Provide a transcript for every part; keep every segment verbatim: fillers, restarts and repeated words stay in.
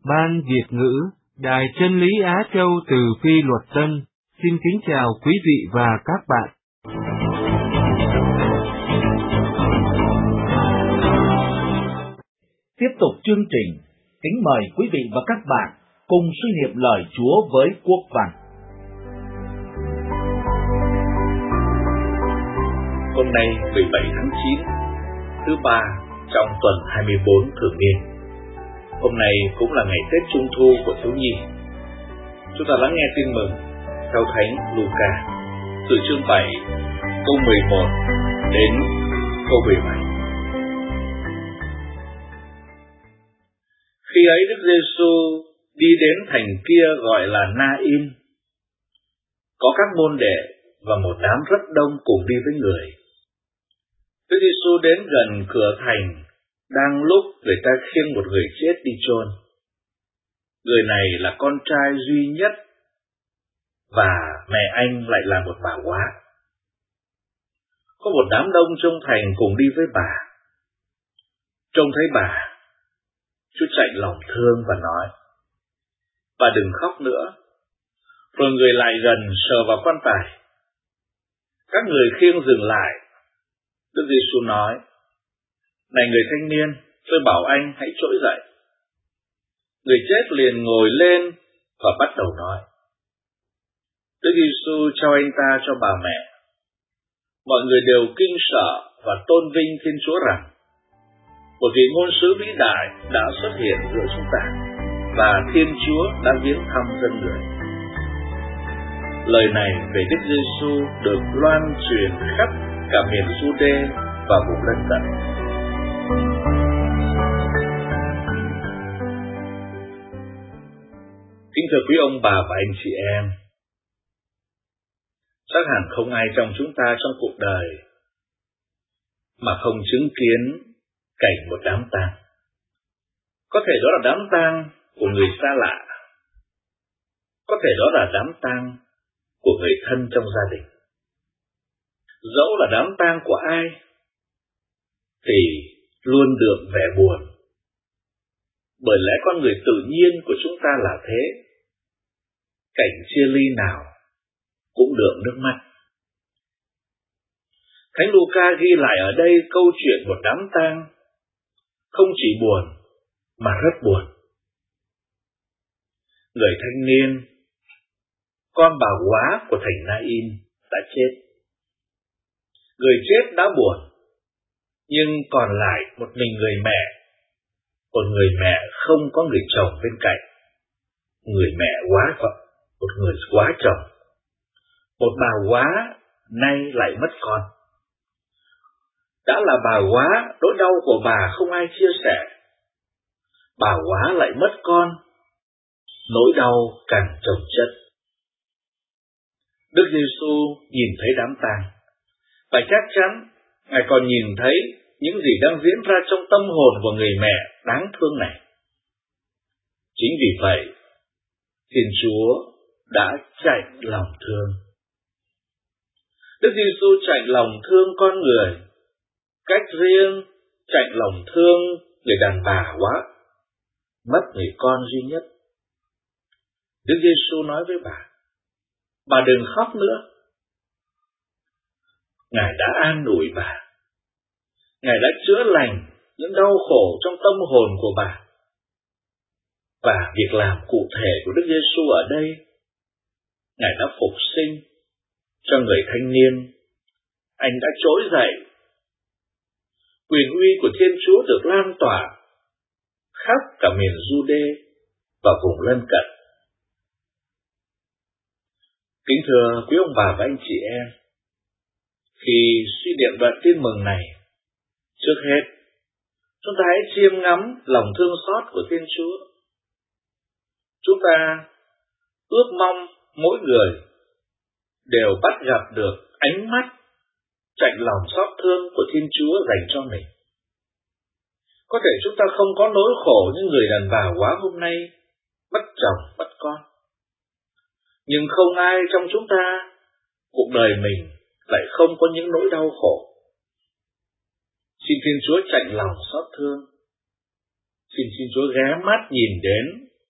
Ban Việt ngữ, Đài Chân lý Á Châu từ Phi Luật Tân, xin kính chào quý vị và các bạn. Tiếp tục chương trình, kính mời quý vị và các bạn cùng suy niệm lời Chúa với Quốc Văn. Hôm nay mười bảy tháng chín, thứ ba trong tuần hai mươi bốn thường niên. Hôm nay cũng là ngày Tết Trung Thu của thiếu nhi. Chúng ta lắng nghe tin mừng theo Thánh Luca, từ chương bảy, câu mười một đến câu mười bảy. Khi ấy Đức Giêsu đi đến thành kia gọi là Na-in. Có các môn đệ và một đám rất đông cùng đi với người. Đức Giêsu đến gần cửa thành, đang lúc người ta khiêng một người chết đi chôn. Người này là con trai duy nhất, và mẹ anh lại là một bà góa. Có một đám đông trong thành cùng đi với bà. Trông thấy bà, Chúa chạy lòng thương và nói: "Bà đừng khóc nữa." Rồi người lại gần sờ vào quan tài. Các người khiêng dừng lại. Đức Giêsu nói: "Này người thanh niên, tôi bảo anh hãy trỗi dậy." Người chết liền ngồi lên và bắt đầu nói. Đức Giêsu trao anh ta cho bà mẹ. Mọi người đều kinh sợ và tôn vinh Thiên Chúa rằng một vị ngôn sứ vĩ đại đã xuất hiện giữa chúng ta, và Thiên Chúa đã viếng thăm dân người. Lời này về Đức Giêsu được loan truyền khắp cả miền Giu-đê và vùng lân cận. Kính thưa quý ông bà và anh chị em, chắc hẳn không ai trong chúng ta trong cuộc đời mà không chứng kiến cảnh một đám tang. Có thể đó là đám tang của người xa lạ, có thể đó là đám tang của người thân trong gia đình. Dẫu là đám tang của ai thì luôn được vẻ buồn, bởi lẽ con người tự nhiên của chúng ta là thế. Cảnh chia ly nào cũng đượm nước mắt. Thánh Luca ghi lại ở đây câu chuyện một đám tang không chỉ buồn mà rất buồn. Người thanh niên, con bà góa của thành Na-in, đã chết. Người chết đã buồn, nhưng còn lại một mình người mẹ, một người mẹ không có người chồng bên cạnh. Người mẹ góa vợ, một người góa chồng. Một bà góa nay lại mất con. Đã là bà góa, nỗi đau của bà không ai chia sẻ. Bà góa lại mất con, nỗi đau càng chồng chất. Đức Giêsu nhìn thấy đám tang, và chắc chắn Ngài còn nhìn thấy những gì đang diễn ra trong tâm hồn của người mẹ đáng thương này. Chính vì vậy, Thiên Chúa đã chạy lòng thương. Đức Giêsu chạy lòng thương con người, cách riêng chạy lòng thương người đàn bà góa, mất người con duy nhất. Đức Giêsu nói với bà: "Bà đừng khóc nữa." Ngài đã an ủi bà. Ngài đã chữa lành những đau khổ trong tâm hồn của bà. Và việc làm cụ thể của Đức Giêsu ở đây, Ngài đã phục sinh cho người thanh niên. Anh đã trỗi dậy. Quyền uy của Thiên Chúa được lan tỏa khắp cả miền Giu-đê và vùng lân cận. Kính thưa quý ông bà và anh chị em, khi suy niệm đoạn tin mừng này, trước hết, chúng ta hãy chiêm ngắm lòng thương xót của Thiên Chúa. Chúng ta ước mong mỗi người đều bắt gặp được ánh mắt chạnh lòng xót thương của Thiên Chúa dành cho mình. Có thể chúng ta không có nỗi khổ như người đàn bà góa hôm nay, mất chồng, mất con. Nhưng không ai trong chúng ta, cuộc đời mình lại không có những nỗi đau khổ. Xin Thiên Chúa chạnh lòng xót thương. Xin Thiên Chúa ghé mắt nhìn đến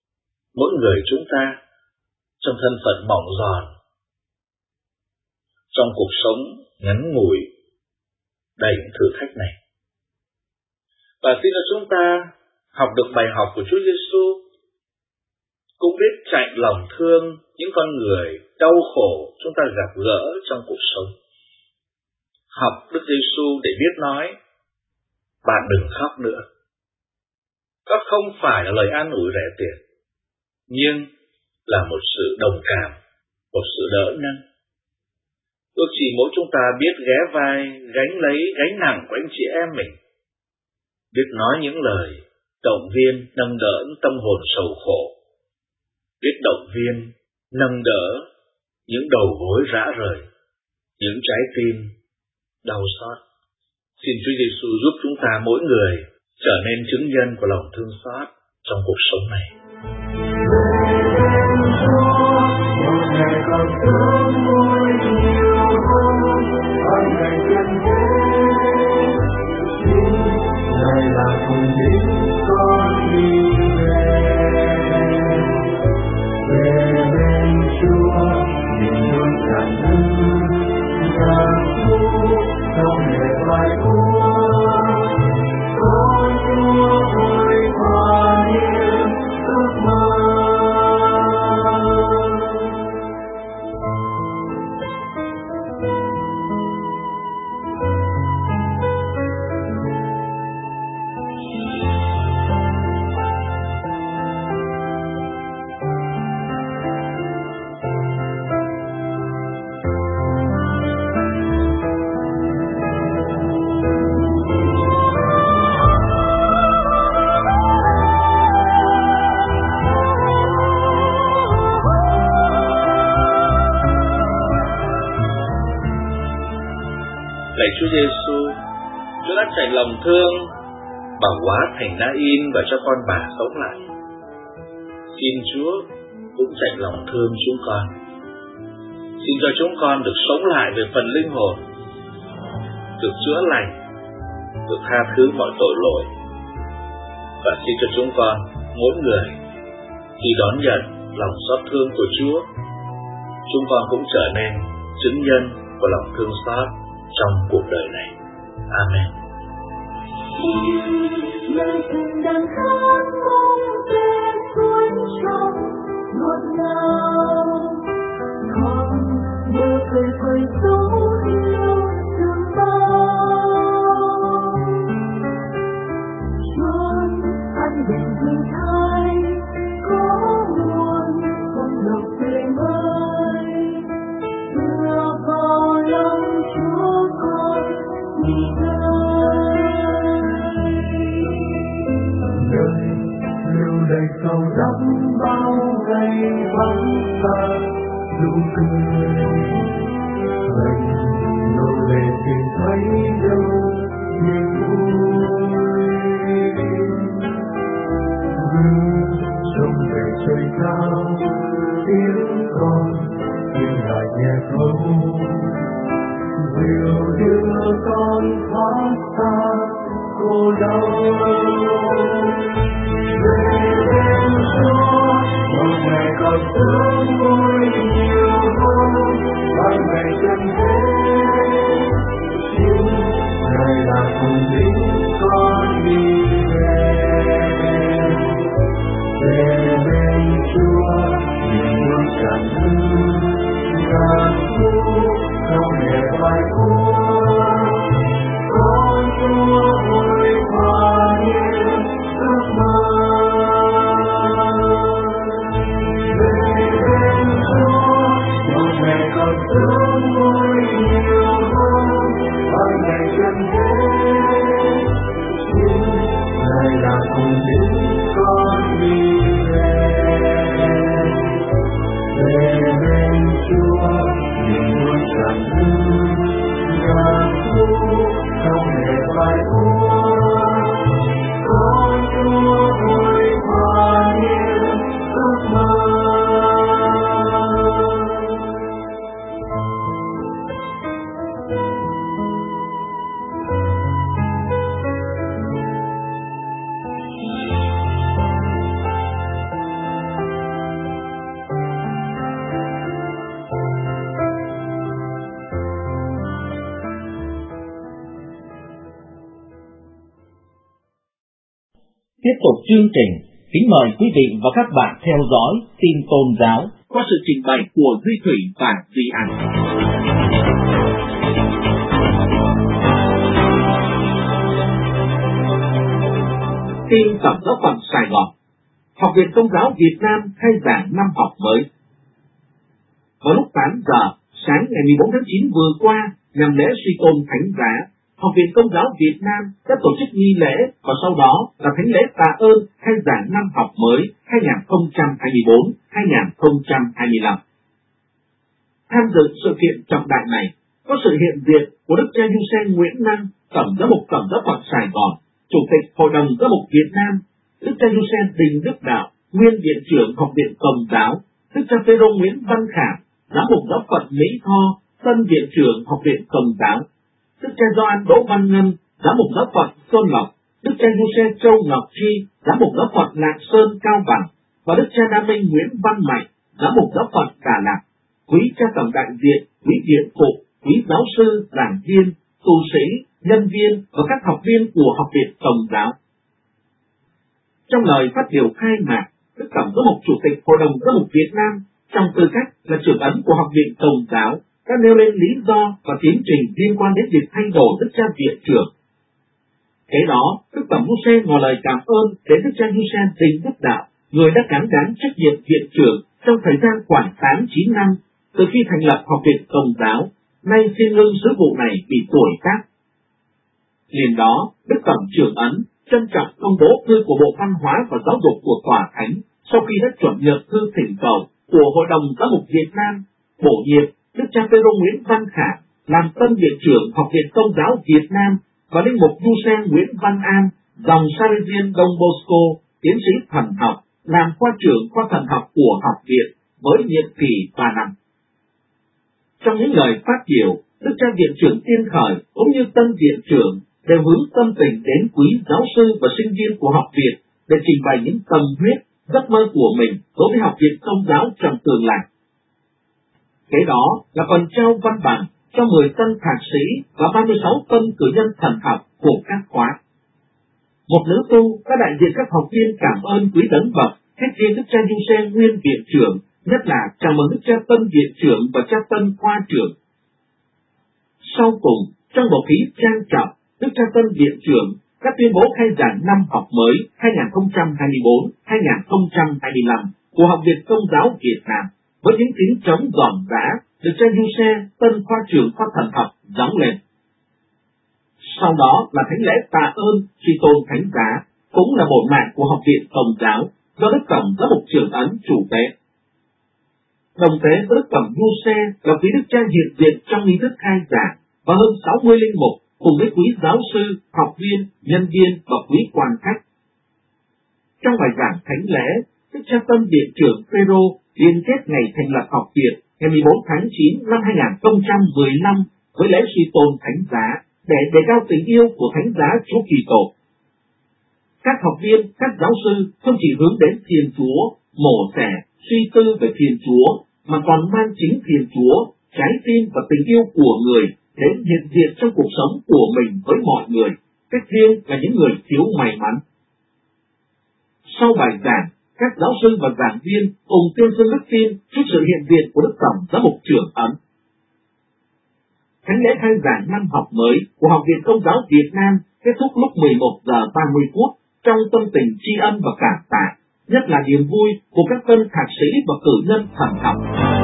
mỗi người chúng ta trong thân phận mỏng giòn, trong cuộc sống ngắn ngủi đầy những thử thách này. Và xin cho chúng ta học được bài học của Chúa Giêsu, cũng biết chạy lòng thương những con người đau khổ chúng ta gặp gỡ trong cuộc sống. Học Đức Giêsu để biết nói, bạn đừng khóc nữa. Đó không phải là lời an ủi rẻ tiền, nhưng là một sự đồng cảm, một sự đỡ nâng. Ước chỉ mỗi chúng ta biết ghé vai, gánh lấy gánh nặng của anh chị em mình, biết nói những lời động viên, nâng đỡ những tâm hồn sầu khổ, biết động viên, nâng đỡ những đầu gối rã rời, những trái tim đau xót. Xin Chúa Giêsu giúp chúng ta mỗi người trở nên chứng nhân của lòng thương xót trong cuộc sống này. Lạy Chúa Giêsu, Chúa đã trải lòng thương bà hóa thành Na-in và cho con bà sống lại. Xin Chúa cũng trải lòng thương chúng con. Xin cho chúng con được sống lại về phần linh hồn, được chữa lành, được tha thứ mọi tội lỗi. Và xin cho chúng con, mỗi người, khi đón nhận lòng xót thương của Chúa, chúng con cũng trở nên chứng nhân của lòng thương xót trong cuộc đời này. Amen. Lời tình đang khát mong về cuối trong ngọt ngào, còn mơ về vơi dấu yêu thương bao. Chuông an bình hình thai có nguồn không lộc tươi mới, đưa vào lòng Chúa con nghỉ ngơi. Đời lưu đầy sầu đắm bao ngày vắng xa nụ cười, mình nô lệ tìm thấy đâu niềm vui. Vương trông về trời cao tiếng con nhưng lại nhẹ thấu, dìu đưa con thoát xa cô đau. Về bên Chúa một ngày còn sớm vui nhiều hơn ban ngày trần thế, nhưng ngày là cùng đích con đi về. Về bên Chúa niềm vui tràn dư ngàn thu không hề phải buồn, con Chúa vui hòa như ước mơ. Về Tiếp tục chương trình, kính mời quý vị và các bạn theo dõi tin tôn giáo qua sự trình bày của Duy Thủy và Duy Anh. Tin Tổng giáo phận Sài Gòn. Học viện Công giáo Việt Nam khai giảng năm học mới. Vào lúc tám giờ sáng ngày mười bốn tháng chín vừa qua, nhằm lễ suy tôn thánh giá, Học viện Công giáo Việt Nam đã tổ chức nghi lễ và sau đó là thánh lễ tạ ơn khai giảng năm học mới hai nghìn không trăm hai mươi tư đến hai nghìn không trăm hai mươi lăm. Tham dự sự kiện trọng đại này có sự hiện diện của Đức cha Giuse Nguyễn Năng, Tổng giám mục Tổng giáo phận Sài Gòn, Chủ tịch Hội đồng Giám mục Việt Nam, Đức cha Giuse Đình Đức Đạo, Nguyên Viện trưởng Học viện Công giáo, Đức cha Phêrô Nguyễn Văn Khảm, Giám mục Giáo phận Mỹ Tho, Tân Viện trưởng Học viện Công giáo, Đức cha Gioan Đỗ Văn Ngân, Giám mục Giáo phận Xuân Lộc, Đức cha Giuse Châu Ngọc Tri, Giám mục Giáo phận Lạng Sơn Cao Bằng và Đức cha Đa Minh Nguyễn Văn Mạnh, Giám mục Giáo phận Đà Lạt, quý cha tổng đại diện, quý viện phụ, quý giáo sư, giảng viên, tu sĩ, nhân viên và các học viên của Học viện Công giáo. Trong lời phát biểu khai mạc, Đức Tổng giám mục Chủ tịch Hội đồng Giám mục Việt Nam trong tư cách là trưởng ấn của Học viện Công giáo đã nêu lên lý do và tiến trình liên quan đến việc thay đổi Đức cha Viện trưởng. Kế đó, Đức Tổng Giuse ngỏ lời cảm ơn đến Đức cha Giuse Đình Đức Đạo, người đã cán đáng trách nhiệm viện trưởng trong thời gian khoảng tám chín năm từ khi thành lập Học viện Công giáo, nay xin ngưng sứ vụ này bị tuổi tác. Liền đó, Đức Tổng trưởng ấn trân trọng công bố thư của Bộ Văn hóa và Giáo dục của Tòa Thánh sau khi đã chuẩn nhận thư thỉnh cầu của Hội đồng Giám mục Việt Nam bổ nhiệm Đức cha Phêrô Nguyễn Văn Khảm làm Tân Viện trưởng Học viện Công giáo Việt Nam và linh mục Giuse Nguyễn Văn An, dòng Salesian Đông Bosco, tiến sĩ thần học, làm khoa trưởng khoa thần học của học viện với nhiệm kỳ ba năm. Trong những lời phát biểu, Đức cha Viện trưởng Tiên Khởi cũng như Tân Viện trưởng đều hướng tâm tình đến quý giáo sư và sinh viên của học viện để trình bày những tâm huyết, giấc mơ của mình đối với Học viện Công giáo trong tương lai. Kế đó là phần trao văn bằng cho mười tân thạc sĩ và ba mươi sáu tân cử nhân thần học của các khóa. Một nữ tu các đại diện các học viên cảm ơn quý đấng bậc, khách riêng Đức cha Giuse Nguyên Viện trưởng, nhất là chào mừng Đức cha Tân Viện trưởng và cha Tân Khoa trưởng. Sau cùng, trong bầu khí trang trọng, Đức cha Tân Viện trưởng đã tuyên bố khai giảng năm học mới hai nghìn không trăm hai mươi tư đến hai nghìn không trăm hai mươi lăm của Học viện Công giáo Việt Nam với những tiếng trống giòn giã được cha Giuse Tân Khoa trưởng khoa thần học gióng lên. Sau đó là thánh lễ tạ ơn suy tôn thánh giá, cũng là bổn mạng của Học viện Công giáo do Đức Tổng giám mục trưởng ấn chủ tế. Đồng tế với Đức Tổng Giuse là quý đức cha hiện diện trong nghi thức khai giảng và hơn sáu mươi linh mục cùng với quý giáo sư, học viên, nhân viên và quý quan khách. Trong bài giảng thánh lễ, Đức cha Tân Viện trưởng Phêrô liên kết ngày thành lập học viện ngày mười bốn tháng chín năm hai nghìn không trăm mười lăm với lễ suy tôn thánh giá để đề cao tình yêu của thánh giá Chúa Kitô. Các học viên, các giáo sư không chỉ hướng đến Thiên Chúa, mổ xẻ, suy tư về Thiên Chúa, mà còn mang chính Thiên Chúa, trái tim và tình yêu của người đến hiện diện trong cuộc sống của mình với mọi người, cách riêng là những người thiếu may mắn. Sau bài giảng, các giáo sư và giảng viên cùng tuyên xưng đức tin trước sự hiện diện của Đức Tổng giám mục trưởng ấn. Thánh lễ khai giảng năm học mới của Học viện Công giáo Việt Nam kết thúc lúc mười một giờ ba mươi phút trong tâm tình tri ân và cảm tạ, nhất là niềm vui của các tân thạc sĩ và cử nhân thần học.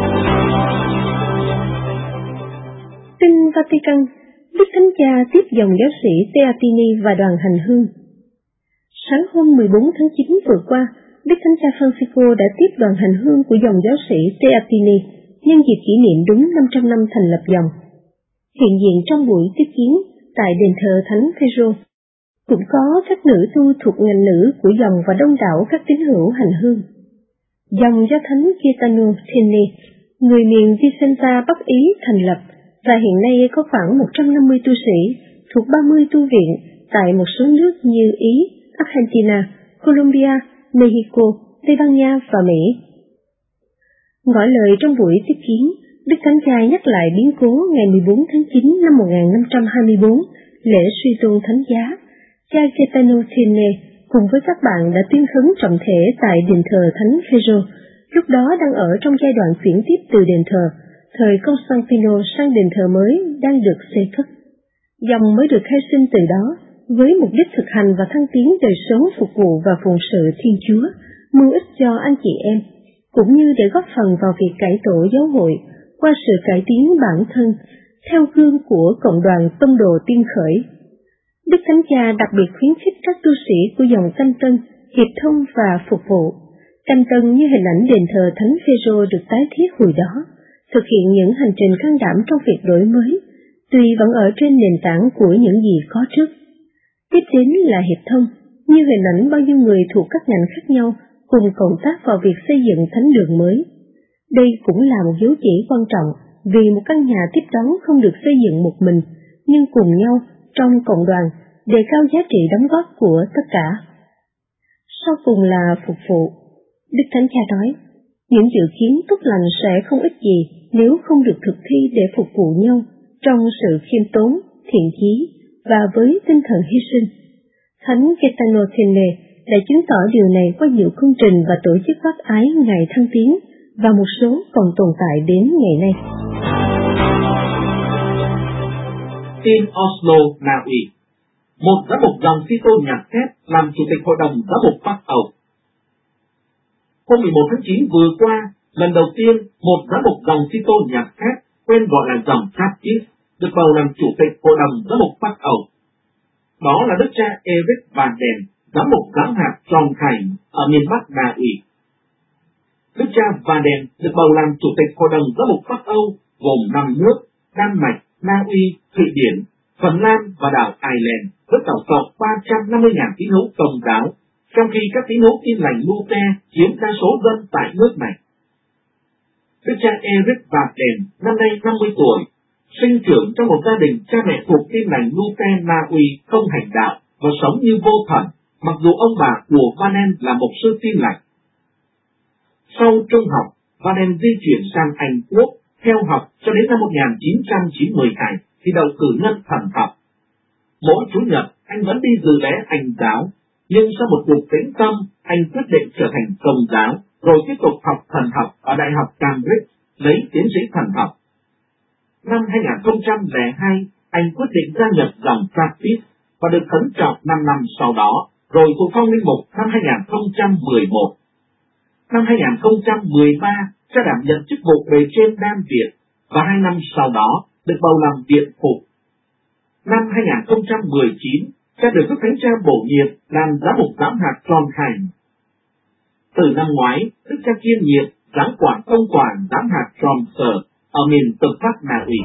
Tin Vatican, Đức Thánh Cha tiếp dòng giáo sĩ Teatini và đoàn hành hương. Sáng hôm mười bốn tháng chín vừa qua, Đức Thánh Cha Francisco đã tiếp đoàn hành hương của dòng giáo sĩ Teatini nhân dịp kỷ niệm đúng năm trăm năm thành lập dòng. Hiện diện trong buổi tiếp kiến tại đền thờ Thánh Phêrô, cũng có các nữ tu thuộc ngành nữ của dòng và đông đảo các tín hữu hành hương. Dòng giáo thánh Gaetano Tene, người miền Vicenta Bắc Ý thành lập và hiện nay có khoảng một trăm năm mươi tu sĩ thuộc ba mươi tu viện tại một số nước như Ý, Argentina, Colombia, Mexico, Tây Ban Nha và Mỹ. Ngỏ lời trong buổi tiếp kiến, Đức Thánh Cha nhắc lại biến cố ngày mười bốn tháng chín năm một nghìn năm trăm hai mươi tư, lễ suy tôn thánh giá. Cha Gaetano Tene cùng với các bạn đã tuyên khấn trọng thể tại đền thờ Thánh Phêrô, lúc đó đang ở trong giai đoạn chuyển tiếp từ đền thờ thời Constantino sang đền thờ mới đang được xây cất. Dòng mới được khai sinh từ đó, với mục đích thực hành và thăng tiến đời sống phục vụ và phụng sự Thiên Chúa, mưu ích cho anh chị em, cũng như để góp phần vào việc cải tổ giáo hội qua sự cải tiến bản thân, theo gương của cộng đoàn tông đồ tiên khởi. Đức Thánh Cha đặc biệt khuyến khích các tu sĩ của dòng Canh Tân, hiệp thông và phục vụ. Canh Tân như hình ảnh đền thờ Thánh Phêrô được tái thiết hồi đó, thực hiện những hành trình can đảm trong việc đổi mới, tuy vẫn ở trên nền tảng của những gì có trước. Tiếp đến là hiệp thông, như hình ảnh bao nhiêu người thuộc các ngành khác nhau cùng cộng tác vào việc xây dựng thánh đường mới. Đây cũng là một dấu chỉ quan trọng, vì một căn nhà tiếp đón không được xây dựng một mình, nhưng cùng nhau trong cộng đoàn, đề cao giá trị đóng góp của tất cả. Sau cùng là phục vụ. Đức Thánh Cha nói, những dự kiến tốt lành sẽ không ích gì nếu không được thực thi để phục vụ nhau trong sự khiêm tốn, thiện chí và với tinh thần hy sinh. Thánh Gaetano Thiene đã chứng tỏ điều này qua nhiều công trình và tổ chức bác ái ngày thăng tiến, và một số còn tồn tại đến ngày nay. In Oslo, Na Uy, một giám mục dòng Kitô nhạc thép làm chủ tịch hội đồng giám mục Bắc Âu. Hôm mười một tháng chín vừa qua, lần đầu tiên một giám mục dòng Kitô nhạc thép quen gọi là dòng Baptist được bầu làm chủ tịch hội đồng giám mục Bắc Âu. Đó là đức cha Eric Van Den, giám mục giáo hạt Tròn Thành ở miền Bắc Na Uy. Đức cha Van Den được bầu làm chủ tịch hội đồng giám mục Bắc Âu gồm năm nước: Đan Mạch, Na Uy, Thụy Điển, Phần Lan và đảo Ireland, với tổng cộng ba trăm năm mươi nghìn tín hữu Công giáo, trong khi các tín hữu Tin lành Luter chiếm đa số dân tại nước này. Đức cha Eric Van Den năm nay năm mươi tuổi, sinh trưởng trong một gia đình cha mẹ thuộc Tin lành Luter Na Uy không hành đạo và sống như vô thần, mặc dù ông bà của Van Den là mục sư Tin lành. Sau trung học, Van Den di chuyển sang Anh Quốc theo học cho đến năm một nghìn chín trăm chín mươi hai thì đậu cử nhân thần học. Mỗi Chủ nhật anh vẫn đi dự lễ Anh giáo, nhưng sau một cuộc tĩnh tâm, anh quyết định trở thành Công giáo, rồi tiếp tục học thần học ở Đại học Cambridge, lấy tiến sĩ thần học. Năm hai nghìn không trăm lẻ hai, anh quyết định gia nhập dòng Baptist và được khấn trọng năm năm sau đó, rồi thụ phong linh mục năm hai nghìn không trăm mười một. Năm hai nghìn không trăm mười ba, cha đảm nhận chức vụ bề trên Đan Viện, và hai năm sau đó được bầu làm viện phụ. Năm hai nghìn không trăm mười chín, cha được Đức Thánh Cha bổ nhiệm làm giám mục giám hạt Tròn Thành. Từ năm ngoái, Đức cha kiêm nhiệm giám quản công quản giám hạt Tròn Sở ở miền Cực Bắc Na Uy.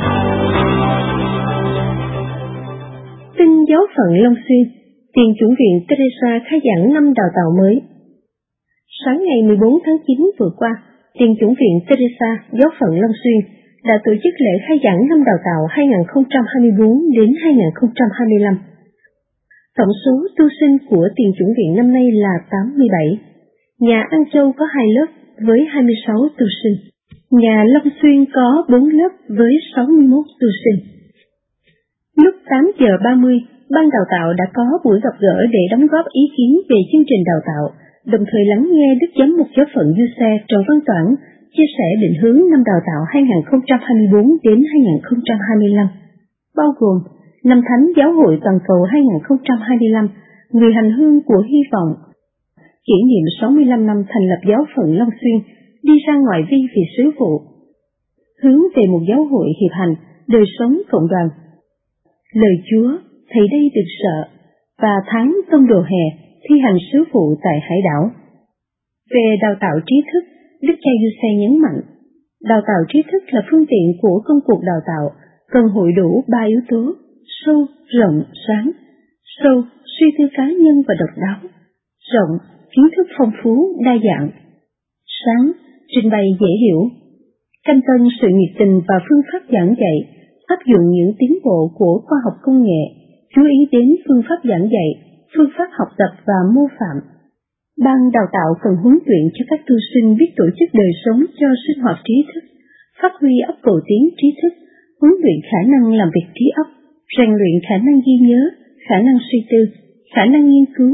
Tin giáo phận Long Xuyên, Tiền chủng viện Teresa khai giảng năm đào tạo mới. Sáng ngày mười bốn tháng chín vừa qua, Tiền chủng viện Teresa, giáo phận Long Xuyên đã tổ chức lễ khai giảng năm đào tạo hai nghìn không trăm hai mươi tư đến hai nghìn không trăm hai mươi lăm. Tổng số tu sinh của Tiền chủng viện năm nay là tám mươi bảy. Nhà An Châu có hai lớp với hai mươi sáu tu sinh. Nhà Long Xuyên có bốn lớp với sáu mươi mốt tu sinh. Lúc tám giờ ba mươi, ban đào tạo đã có buổi gặp gỡ để đóng góp ý kiến về chương trình đào tạo, đồng thời lắng nghe Đức Giám mục giáo phận Du Xe Trần Văn Toản chia sẻ định hướng năm đào tạo hai nghìn không trăm hai mươi tư đến hai nghìn không trăm hai mươi lăm, bao gồm năm Thánh Giáo hội Toàn cầu hai nghìn không trăm hai mươi lăm, người hành hương của hy vọng, kỷ niệm sáu mươi lăm năm thành lập giáo phận Long Xuyên, đi ra ngoài vi vì sứ vụ, hướng về một giáo hội hiệp hành, đời sống cộng đoàn, lời Chúa, thầy đây được sợ, và tháng tông đồ hè, thi hành sứ vụ tại hải đảo. Về đào tạo trí thức, Đức cha Giuse nhấn mạnh, đào tạo trí thức là phương tiện của công cuộc đào tạo, cần hội đủ ba yếu tố: sâu, rộng, sáng. Sâu, suy tư cá nhân và độc đáo. Rộng, kiến thức phong phú, đa dạng. Sáng, trình bày dễ hiểu. Canh tân sự nhiệt tình và phương pháp giảng dạy, áp dụng những tiến bộ của khoa học công nghệ, chú ý đến phương pháp giảng dạy, phương pháp học tập và mô phạm. Ban đào tạo cần huấn luyện cho các tu sinh biết tổ chức đời sống cho sinh hoạt trí thức, phát huy óc cầu tiến trí thức, huấn luyện khả năng làm việc trí óc, rèn luyện khả năng ghi nhớ, khả năng suy tư, khả năng nghiên cứu,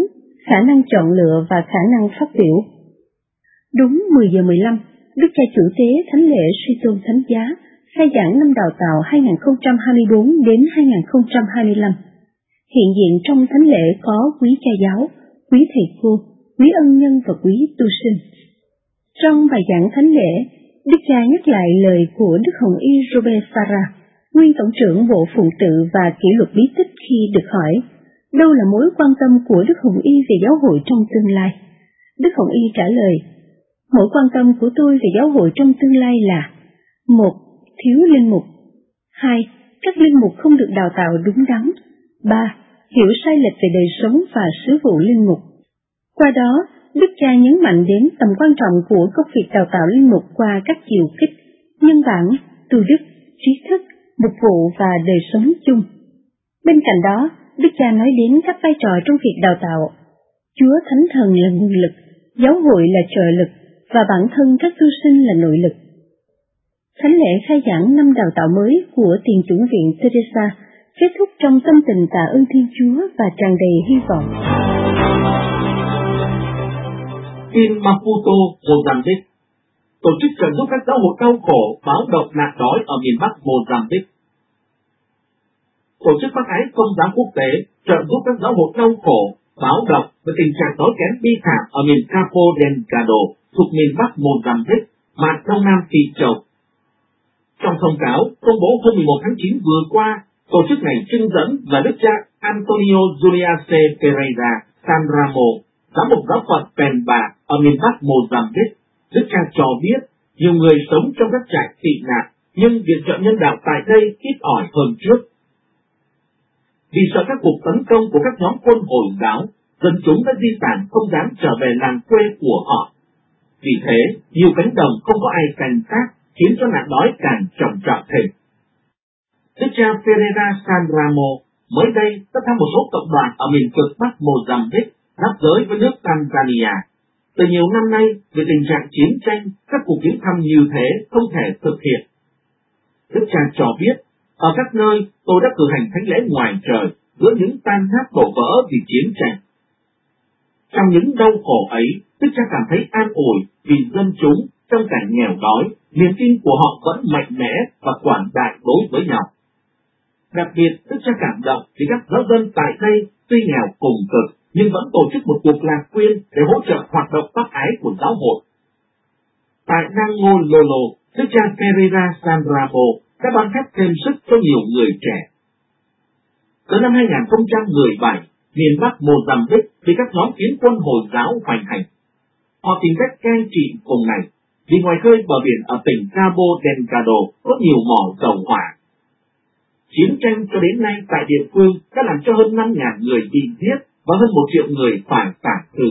khả năng chọn lựa và khả năng phát biểu. Đúng mười giờ mười lăm, Đức cha chủ tế Thánh lễ Suy tôn Thánh giá khai giảng năm đào tạo hai nghìn không trăm hai mươi bốn đến hai nghìn không trăm hai mươi lăm. Hiện diện trong thánh lễ có quý cha giáo, quý thầy cô, quý ân nhân và quý tu sinh. Trong bài giảng thánh lễ, Đức cha nhắc lại lời của Đức Hồng Y Robert Sarah, nguyên tổng trưởng Bộ Phụng tự và Kỷ luật bí tích khi được hỏi, đâu là mối quan tâm của Đức Hồng Y về giáo hội trong tương lai? Đức Hồng Y trả lời, mối quan tâm của tôi về giáo hội trong tương lai là: một. Thiếu linh mục. Hai. Các linh mục không được đào tạo đúng đắn. Ba. Hiểu sai lệch về đời sống và sứ vụ linh mục. Qua đó, Đức cha nhấn mạnh đến tầm quan trọng của công việc đào tạo linh mục qua các chiều kích, nhân bản, tu đức, trí thức, mục vụ và đời sống chung. Bên cạnh đó, Đức cha nói đến các vai trò trong việc đào tạo. Chúa Thánh Thần là nguồn lực, giáo hội là trợ lực, và bản thân các tu sinh là nội lực. Thánh lễ khai giảng năm đào tạo mới của Tiền chủng viện Teresa kết thúc trong tâm tình tạ ơn Thiên Chúa và tràn đầy hy vọng. In Maputo, Mozambique, tổ chức trợ giúp các giáo hội đau khổ báo động nạn đói ở miền Bắc Mozambique. Tổ chức bác ái công giáo quốc tế trợ giúp các giáo hội đau khổ báo động về tình trạng đói kém bi thảm ở miền Cabo Delgado thuộc miền Bắc Mozambique, mạn Đông Nam Phi Châu. Trong thông cáo công bố hôm mười một tháng chín vừa qua, tổ chức này trưng dẫn là Đức cha Antonio Juliace Pereira Sanramo, giám mục giáo phận Pemba ở miền Bắc Mozambique. Đức cha cho biết nhiều người sống trong các trại tị nạn, nhưng viện trợ nhân đạo tại đây ít ỏi hơn trước. Vì sợ các cuộc tấn công của các nhóm quân Hồi giáo, dân chúng đã di tản không dám trở về làng quê của họ. Vì thế, nhiều cánh đồng không có ai canh tác, khiến cho nạn đói càng trầm trọng thêm. Đức cha Pereira Sanramo mới đây đã thăm một số cộng đoàn ở miền cực Bắc Mozambique, giáp giới với nước Tanzania. Từ nhiều năm nay, vì tình trạng chiến tranh, các cuộc viếng thăm như thế không thể thực hiện. Đức cha cho biết, ở các nơi tôi đã cử hành thánh lễ ngoài trời giữa những tan nát đổ vỡ vì chiến tranh. Trong những đau khổ ấy, Đức cha cảm thấy an ủi vì dân chúng trong cảnh nghèo đói, niềm tin của họ vẫn mạnh mẽ và quảng đại đối với nhau. Đặc biệt, Đức cha cảm động vì các giáo dân tại đây tuy nghèo cùng cực nhưng vẫn tổ chức một cuộc lạc quyên để hỗ trợ hoạt động bác ái của giáo hội. Tại Nangololo, Đức cha Pereira Sanramo đã ban phép thêm sức cho nhiều người trẻ. Từ năm hai nghìn không trăm mười bảy, miền Bắc Mozambique bị các nhóm phiến quân Hồi giáo hoành hành. Họ tìm cách cai trị vùng này, vì ngoài khơi bờ biển ở tỉnh Cabo Delgado có nhiều mỏ dầu hỏa. Chiến tranh cho đến nay tại địa phương đã làm cho hơn năm nghìn người bị giết và hơn một triệu người phải tản cư.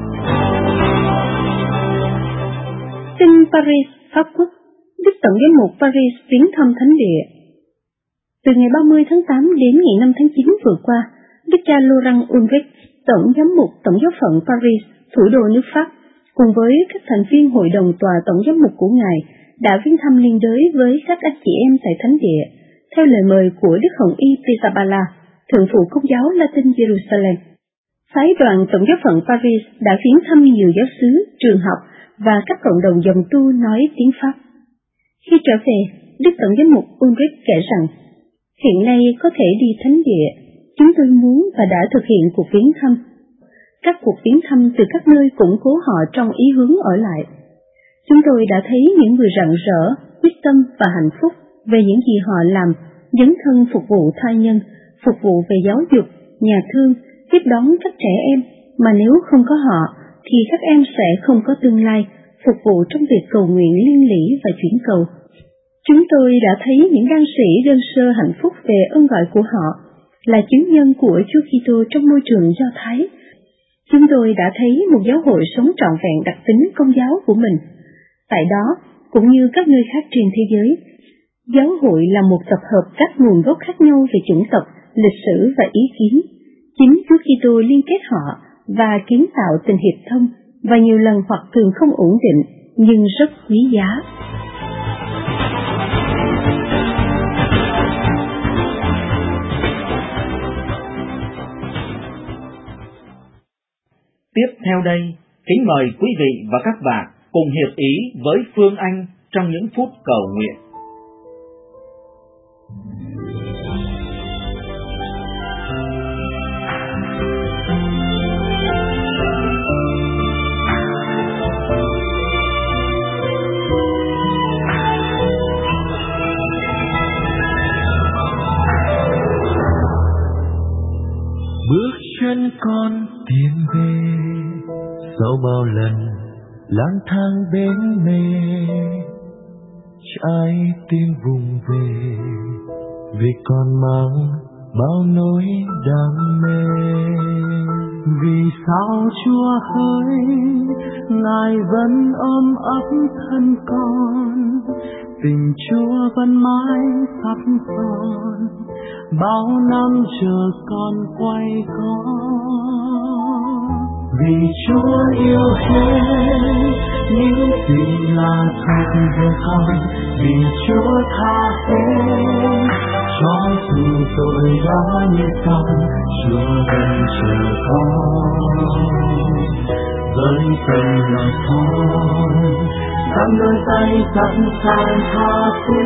Tin Paris, Pháp Quốc, Đức Tổng giám mục Paris viếng thăm thánh địa. Từ ngày ba mươi tháng tám đến ngày năm tháng chín vừa qua, Đức cha Laurent Ulrich, Tổng giám mục Tổng giáo phận Paris, thủ đô nước Pháp, cùng với các thành viên hội đồng tòa Tổng giám mục của Ngài đã viếng thăm liên đới với các anh chị em tại thánh địa, theo lời mời của Đức Hồng Y Pizzaballa, thượng phụ Công giáo Latin Jerusalem. Phái đoàn Tổng giáo phận Paris đã viếng thăm nhiều giáo xứ, trường học và các cộng đồng dòng tu nói tiếng Pháp. Khi trở về, Đức Tổng giám mục Ulrich kể rằng, hiện nay có thể đi thánh địa, chúng tôi muốn và đã thực hiện cuộc viếng thăm. Các cuộc viếng thăm từ các nơi củng cố họ trong ý hướng ở lại. Chúng tôi đã thấy những người rạng rỡ, quyết tâm và hạnh phúc về những gì họ làm, dấn thân phục vụ tha nhân, phục vụ về giáo dục, nhà thương, tiếp đón các trẻ em, mà nếu không có họ, thì các em sẽ không có tương lai, phục vụ trong việc cầu nguyện liên lỉ và chuyển cầu. Chúng tôi đã thấy những đan sĩ đơn sơ hạnh phúc về ơn gọi của họ, là chứng nhân của Chúa Kitô trong môi trường Do Thái. Chúng tôi đã thấy một giáo hội sống trọn vẹn đặc tính công giáo của mình. Tại đó, cũng như các nơi khác trên thế giới, giáo hội là một tập hợp các nguồn gốc khác nhau về chủng tộc, lịch sử và ý kiến. Chính Chúa Kitô liên kết họ và kiến tạo tình hiệp thông, và nhiều lần hoặc thường không ổn định, nhưng rất quý giá. Tiếp theo đây, kính mời quý vị và các bạn cùng hiệp ý với Phương Anh trong những phút cầu nguyện. Bước chân con tiến về sau bao lần lang thang bên mê, trái tim vùng về vì con mang bao nỗi đam mê. Vì sao Chúa hỡi, Ngài vẫn ôm ấp thân con, tình Chúa vẫn mãi sắp son, bao năm chờ con quay có. Vì Chúa yêu hết những gì là thuộc về con, vì Chúa tha hết cho dù tội đã như con, Chúa vẫn chờ con với từng lời con, dang đôi tay sẵn sàng tha thứ.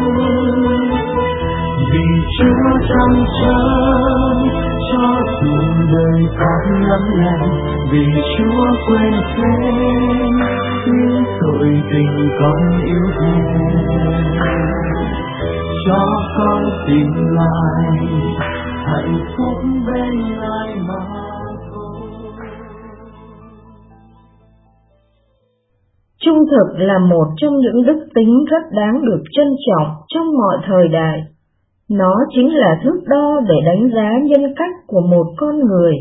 Vì Chúa chăm chở cho dù đời con lắm lần, vì Chúa quên hết những tội tình con yêu thương, cho con tìm lại hạnh phúc bên Ngài mà thôi. Trung thực là một trong những đức tính rất đáng được trân trọng trong mọi thời đại. Nó chính là thước đo để đánh giá nhân cách của một con người.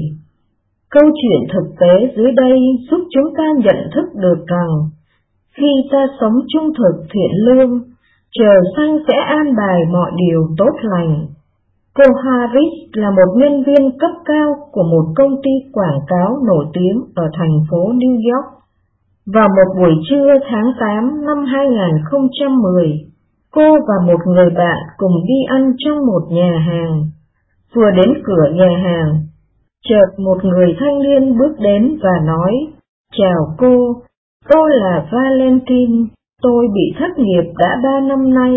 Câu chuyện thực tế dưới đây giúp chúng ta nhận thức được rằng, khi ta sống trung thực thiện lương, trời xanh sẽ an bài mọi điều tốt lành. Cô Harris là một nhân viên cấp cao của một công ty quảng cáo nổi tiếng ở thành phố New York. Vào một buổi trưa tháng tám năm hai nghìn không trăm mười, cô và một người bạn cùng đi ăn trong một nhà hàng. Vừa đến cửa nhà hàng, chợt một người thanh niên bước đến và nói, "Chào cô, tôi là Valentine, tôi bị thất nghiệp đã ba năm nay.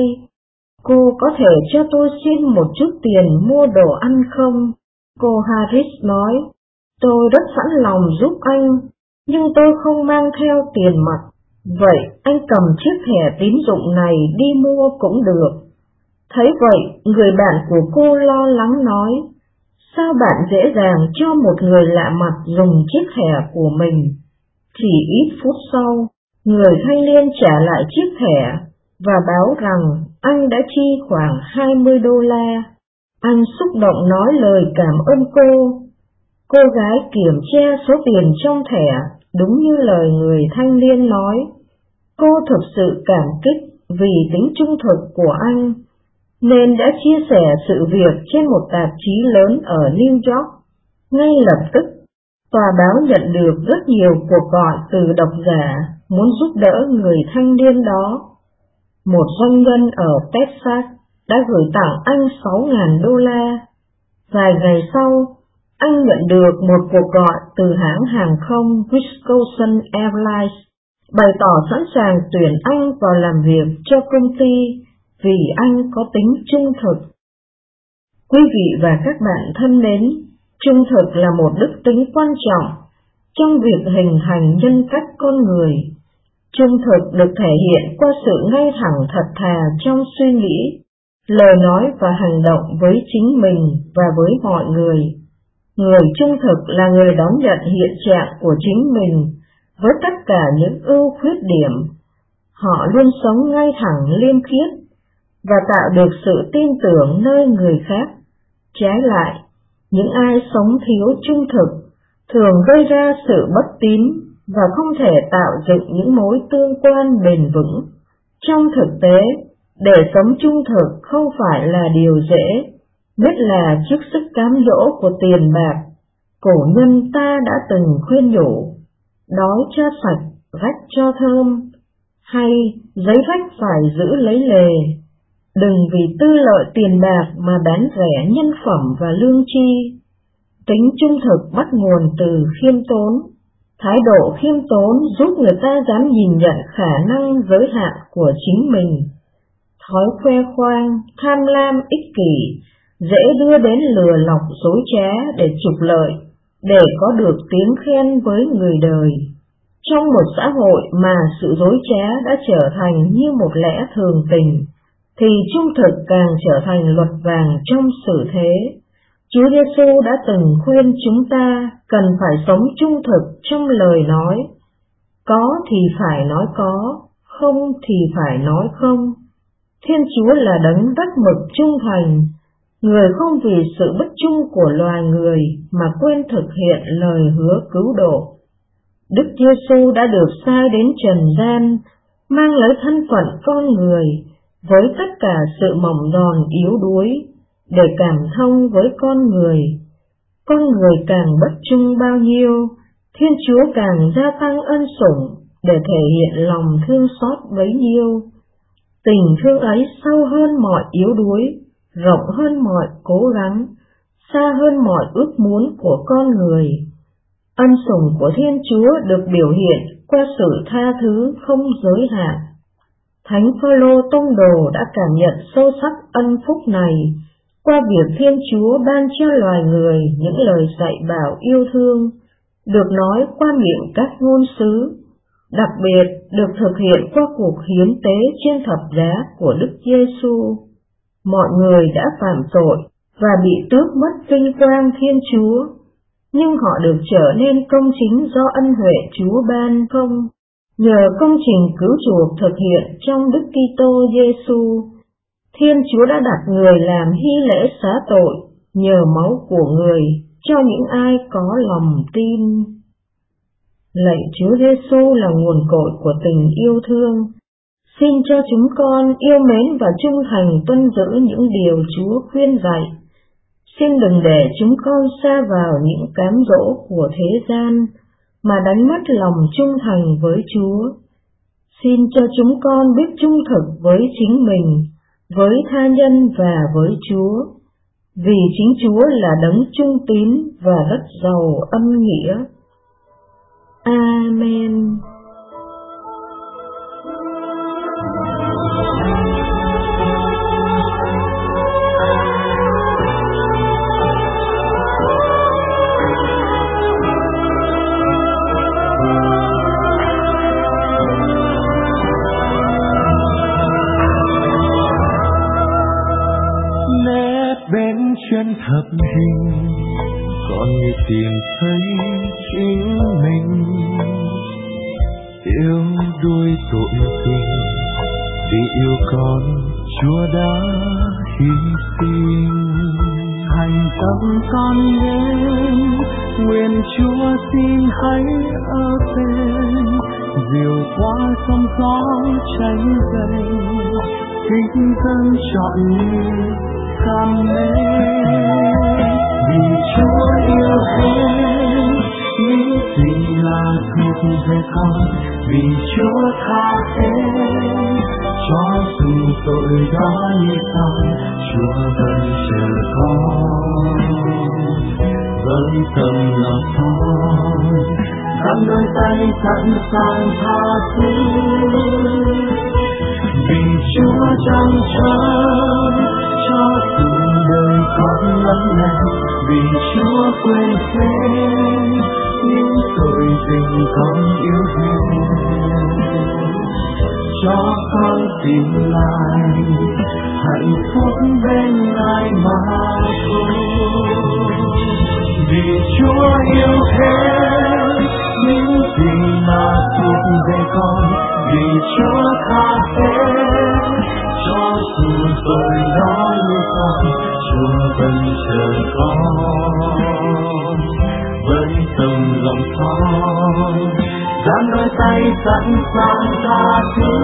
Cô có thể cho tôi xin một chút tiền mua đồ ăn không?" Cô Harris nói, "Tôi rất sẵn lòng giúp anh, nhưng tôi không mang theo tiền mặt. Vậy anh cầm chiếc thẻ tín dụng này đi mua cũng được." Thấy vậy, người bạn của cô lo lắng nói, "Sao bạn dễ dàng cho một người lạ mặt dùng chiếc thẻ của mình?" Chỉ ít phút sau, người thanh niên trả lại chiếc thẻ và báo rằng anh đã chi khoảng hai mươi đô la. Anh xúc động nói lời cảm ơn cô. Cô gái kiểm tra số tiền trong thẻ, đúng như lời người thanh niên nói. Cô thực sự cảm kích vì tính trung thực của anh, nên đã chia sẻ sự việc trên một tạp chí lớn ở New York. Ngay lập tức, tòa báo nhận được rất nhiều cuộc gọi từ độc giả muốn giúp đỡ người thanh niên đó. Một doanh nhân ở Texas đã gửi tặng anh sáu nghìn đô la. Vài ngày sau, anh nhận được một cuộc gọi từ hãng hàng không Wisconsin Airlines, bày tỏ sẵn sàng tuyển anh vào làm việc cho công ty vì anh có tính trung thực. Quý vị và các bạn thân mến, trung thực là một đức tính quan trọng trong việc hình thành nhân cách con người. Trung thực được thể hiện qua sự ngay thẳng thật thà trong suy nghĩ, lời nói và hành động với chính mình và với mọi người. Người trung thực là người đón nhận hiện trạng của chính mình với tất cả những ưu khuyết điểm. Họ luôn sống ngay thẳng liêm khiết và tạo được sự tin tưởng nơi người khác. Trái lại, những ai sống thiếu trung thực thường gây ra sự bất tín và không thể tạo dựng những mối tương quan bền vững. Trong thực tế, để sống trung thực không phải là điều dễ, nhất là trước sức cám dỗ của tiền bạc. Cổ nhân ta đã từng khuyên nhủ, đói cho sạch, rách cho thơm, hay giấy rách phải giữ lấy lề. Đừng vì tư lợi tiền bạc mà bán rẻ nhân phẩm và lương tri. Tính trung thực bắt nguồn từ khiêm tốn, Thái độ khiêm tốn giúp người ta dám nhìn nhận khả năng giới hạn của chính mình. Thói khoe khoang, tham lam, ích kỷ dễ đưa đến lừa lọc dối trá để trục lợi, để có được tiếng khen với người đời. Trong một xã hội mà sự dối trá đã trở thành như một lẽ thường tình, thì trung thực càng trở thành luật vàng trong sự thế. Chúa Giêsu đã từng khuyên chúng ta cần phải sống trung thực trong lời nói. Có thì phải nói có, không thì phải nói không. Thiên Chúa là đấng đắc mực trung thành, người không vì sự bất trung của loài người mà quên thực hiện lời hứa cứu độ. Đức Giêsu đã được sai đến trần gian, mang lấy thân phận con người với tất cả sự mỏng đòn yếu đuối, để cảm thông với con người. Con người càng bất trung bao nhiêu, Thiên Chúa càng gia tăng ân sủng để thể hiện lòng thương xót bấy nhiêu. Tình thương ấy sâu hơn mọi yếu đuối, rộng hơn mọi cố gắng, xa hơn mọi ước muốn của con người. Ân sủng của Thiên Chúa được biểu hiện qua sự tha thứ không giới hạn. Thánh Phaolô tông đồ đã cảm nhận sâu sắc ân phúc này qua việc Thiên Chúa ban cho loài người những lời dạy bảo yêu thương, được nói qua miệng các ngôn sứ, đặc biệt được thực hiện qua cuộc hiến tế trên thập giá của Đức Giêsu. Mọi người đã phạm tội và bị tước mất vinh quang Thiên Chúa, nhưng họ được trở nên công chính do ân huệ Chúa ban không, nhờ công trình cứu chuộc thực hiện trong Đức Kitô Giêsu. Thiên Chúa đã đặt người làm hy lễ xá tội nhờ máu của người cho những ai có lòng tin. Lạy Chúa Giêsu là nguồn cội của tình yêu thương, xin cho chúng con yêu mến và trung thành tuân giữ những điều Chúa khuyên dạy. Xin đừng để chúng con sa vào những cám dỗ của thế gian, mà đánh mất lòng trung thành với Chúa. Xin cho chúng con biết trung thực với chính mình, với tha nhân và với Chúa, vì chính Chúa là đấng trung tín và rất giàu ân nghĩa. Amen. Bên trên thập hình con như tìm thấy chính mình, yêu đuôi tội tình vì yêu con Chúa đã hy sinh. Thành tâm con đến nguyện Chúa xin hãy ở bên, dìu qua sóng gió cháy dậy, kính dân chọn như cảm mến. Vì Chúa yêu em những gì là thuộc về con, vì Chúa tha em cho dù tội đó như sao, Chúa vẫn chờ con, vẫn tâm lòng con, dang đôi tay sẵn sàng tha thứ. Vì Chúa chẳng chờ cho dù đời con lắm lần, vì Chúa quên thêm những tội tình con yêu thương, cho con tìm lại hạnh phúc bên Ngài mà thôi. Vì Chúa yêu thêm những gì mà thuộc về con, vì Chúa tha em cho dù tội đó như con, Chúa vẫn chờ con, với tâm lòng con, dang đôi tay sẵn sàng tha thứ.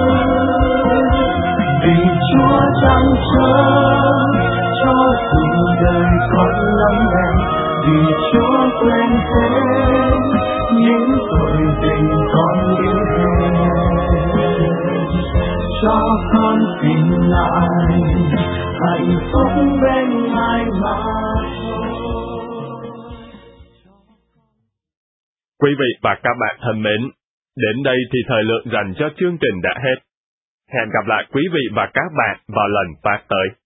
Vì Chúa chẳng chờ cho dù đời con lắm đen, vì Chúa quên thêm những tội tình con yêu thương, cho con tìm lại hạnh phúc bên Ngài mà thôi. Quý vị và các bạn thân mến, đến đây thì thời lượng dành cho chương trình đã hết. Hẹn gặp lại quý vị và các bạn vào lần phát tới.